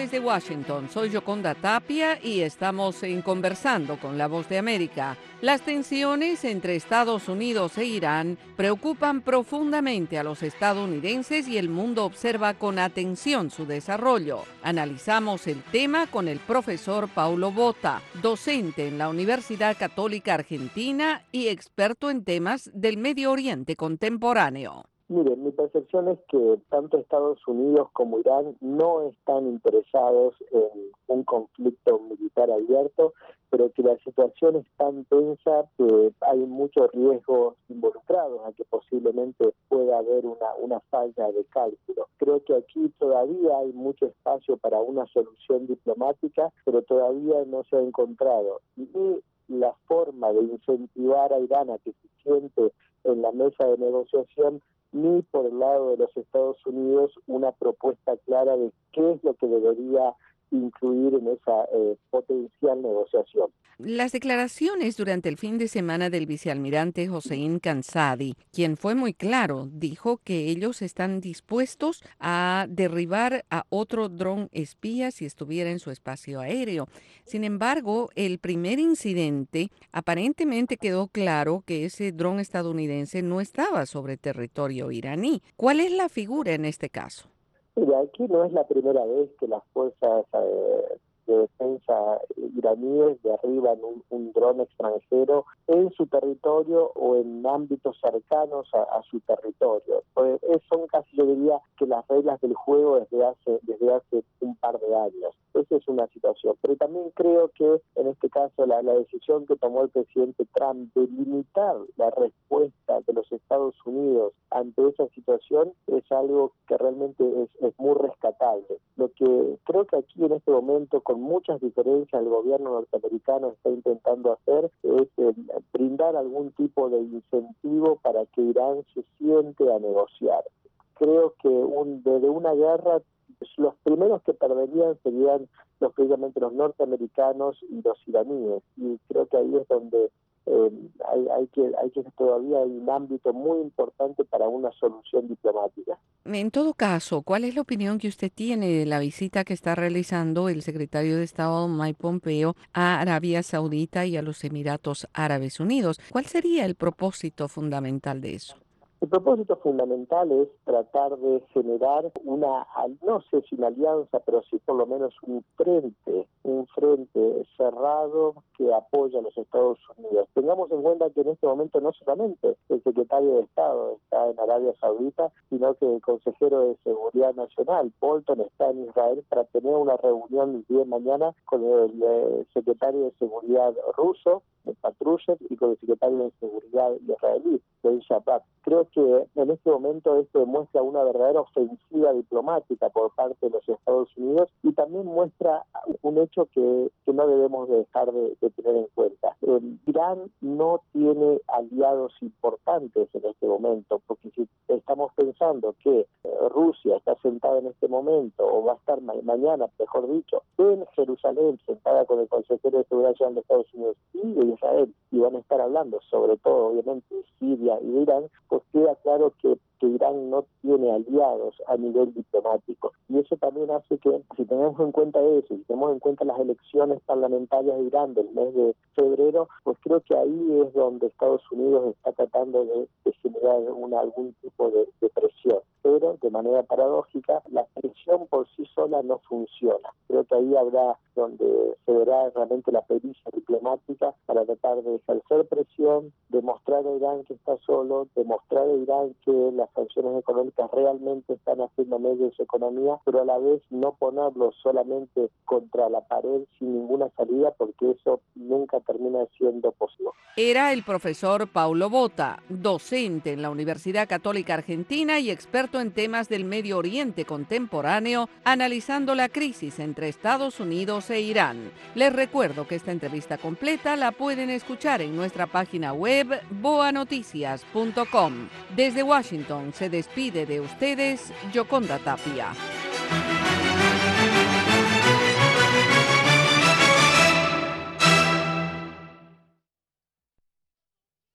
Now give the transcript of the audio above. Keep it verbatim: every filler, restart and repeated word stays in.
desde Washington. Soy Yoconda Tapia y estamos en Conversando con la Voz de América. Las tensiones entre Estados Unidos e Irán preocupan profundamente a los estadounidenses y el mundo observa con atención su desarrollo. Analizamos el tema con el profesor Paulo Botta, docente en la Universidad Católica Argentina y experto en temas del Medio Oriente contemporáneo. Miren, mi percepción es que tanto Estados Unidos como Irán no están interesados en un conflicto militar abierto, pero que la situación es tan tensa que hay muchos riesgos involucrados a que posiblemente pueda haber una, una falla de cálculo. Creo que aquí todavía hay mucho espacio para una solución diplomática, pero todavía no se ha encontrado ni la forma de incentivar a Irán a que se siente en la mesa de negociación, ni por el lado de los Estados Unidos una propuesta clara de qué es lo que debería incluir en esa eh, potencial negociación. Las declaraciones durante el fin de semana del vicealmirante Hossein Kanzadi, quien fue muy claro, dijo que ellos están dispuestos a derribar a otro dron espía si estuviera en su espacio aéreo. Sin embargo, el primer incidente aparentemente quedó claro que ese dron estadounidense no estaba sobre territorio iraní. ¿Cuál es la figura en este caso? Mira, aquí no es la primera vez que las fuerzas eh, de defensa iraníes derriban un, un dron extranjero en su territorio o en ámbitos cercanos a, a su territorio. Pues son casi, yo diría, que las reglas del juego desde hace, desde hace un par de años. Esa es una situación. Pero también creo que en este caso la, la decisión que tomó el presidente Trump de limitar la respuesta de los Estados Unidos ante esa situación es algo que realmente es, es muy rescatable. Lo que creo que aquí en este momento, con muchas diferencias, el gobierno norteamericano está intentando hacer es eh, brindar algún tipo de incentivo para que Irán se siente a negociar. Creo que un, desde una guerra los primeros que perderían serían los precisamente los norteamericanos y los iraníes, y creo que ahí es donde eh, hay, hay que hay que todavía hay un ámbito muy importante para una solución diplomática. En todo caso, ¿cuál es la opinión que usted tiene de la visita que está realizando el secretario de Estado Mike Pompeo a Arabia Saudita y a los Emiratos Árabes Unidos? ¿Cuál sería el propósito fundamental de eso? El propósito fundamental es tratar de generar una, no sé si una alianza, pero sí por lo menos un frente, un frente cerrado que apoya a los Estados Unidos. Tengamos en cuenta que en este momento no solamente el secretario de Estado está en Arabia Saudita, sino que el consejero de Seguridad Nacional, Bolton, está en Israel para tener una reunión el día de mañana con el eh, secretario de Seguridad ruso, de Patrushev, y con el secretario de Seguridad israelí, Ben Shabbat. Creo que en este momento esto demuestra una verdadera ofensiva diplomática por parte de los Estados Unidos y también muestra un hecho que, que no debemos dejar de, de tener en cuenta. El Irán no tiene aliados importantes en este momento, porque si estamos pensando que eh, Rusia está sentada en este momento, o va a estar ma- mañana, mejor dicho, en Jerusalén, sentada con el consejero de Seguridad Nacional de Estados Unidos y de Israel, y van a estar hablando sobre todo, obviamente, de Siria y de Irán, pues queda claro que, que Irán no tiene aliados a nivel diplomático. Y eso también hace que, si tenemos en cuenta eso, si tenemos en cuenta las elecciones parlamentarias de Irán del mes de febrero, pues creo que ahí es donde Estados Unidos está tratando de, de generar una, algún tipo de, de presión. Pero, de manera paradójica, la presión por sí sola no funciona. Creo que ahí habrá donde se verá realmente la pericia diplomática para tratar de ejercer presión, demostrar a Irán que está solo, demostrar a Irán que las sanciones económicas realmente están haciendo medio de su economía, pero a la vez no ponerlo solamente contra la pared sin ninguna salida, porque eso nunca termina siendo posible. Era el profesor Paulo Botta, docente en la Universidad Católica Argentina y experto en temas del Medio Oriente contemporáneo, analizando la crisis entre Estados Unidos e Irán. Les recuerdo que esta entrevista completa la pueden escuchar en nuestra página web boa noticias punto com. Desde Washington se despide de ustedes Yoconda Tapia.